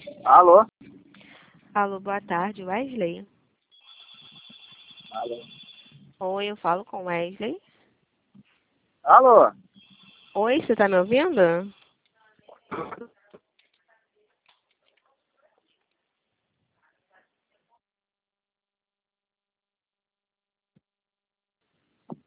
Alô? Alô, boa tarde, Wesley. Alô? Oi, eu falo com Wesley. Alô? Oi, você tá me ouvindo?